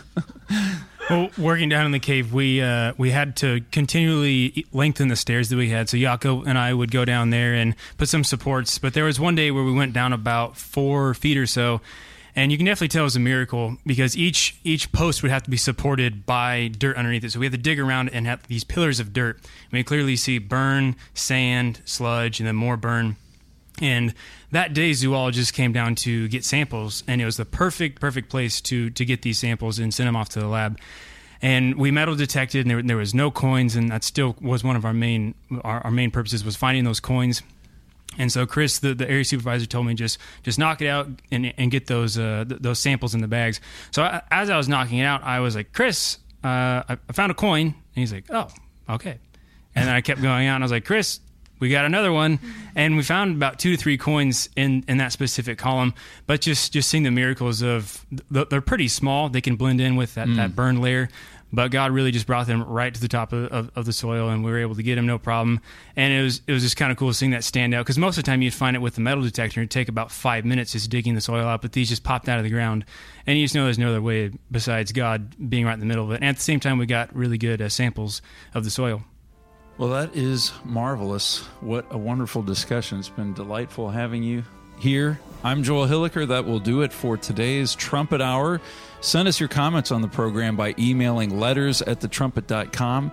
Well, working down in the cave, we had to continually lengthen the stairs that we had. So Jaco and I would go down there and put some supports. But there was one day where we went down about 4 feet or so, and you can definitely tell it was a miracle, because each post would have to be supported by dirt underneath it. So we had to dig around and have these pillars of dirt. We clearly see burn, sand, sludge, and then more burn. And that day, zoologists came down to get samples, and it was the perfect place to get these samples and send them off to the lab. And we metal detected, and there was no coins, and that still was one of our main purposes, was finding those coins. And so Chris, the area supervisor, told me just knock it out and get those samples in the bags. So as I was knocking it out, I was like, Chris, I found a coin. And he's like, oh, okay. And then I kept going out, and I was like, Chris, we got another one. And we found about 2 to 3 coins in that specific column. But just seeing the miracles of, they're pretty small. They can blend in with that burn layer. But God really just brought them right to the top of the soil, and we were able to get them no problem. And it was just kind of cool seeing that stand out, because most of the time you'd find it with the metal detector. It'd take about 5 minutes just digging the soil out, but these just popped out of the ground. And you just know there's no other way besides God being right in the middle of it. And at the same time, we got really good samples of the soil. Well, that is marvelous. What a wonderful discussion. It's been delightful having you here. I'm Joel Hilliker. That will do it for today's Trumpet Hour. Send us your comments on the program by emailing letters@thetrumpet.com.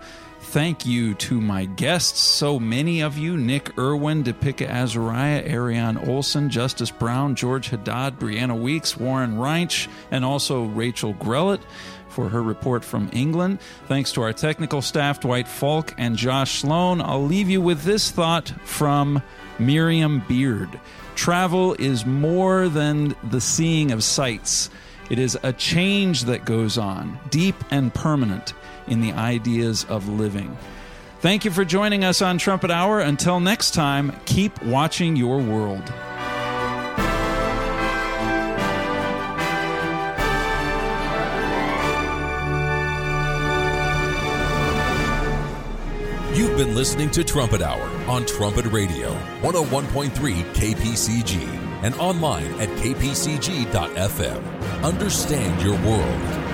Thank you to my guests, so many of you: Nick Irwin, Dipika Azariah, Ariane Olson, Justice Brown, George Haddad, Brianna Weeks, Warren Reinsch, and also Rachel Grellett for her report from England. Thanks to our technical staff, Dwight Falk and Josh Sloan. I'll leave you with this thought from Miriam Beard. Travel is more than the seeing of sights. It is a change that goes on, deep and permanent, in the ideas of living. Thank you for joining us on Trumpet Hour. Until next time, keep watching your world. You've been listening to Trumpet Hour on Trumpet Radio, 101.3 KPCG, and online at kpcg.fm. Understand your world.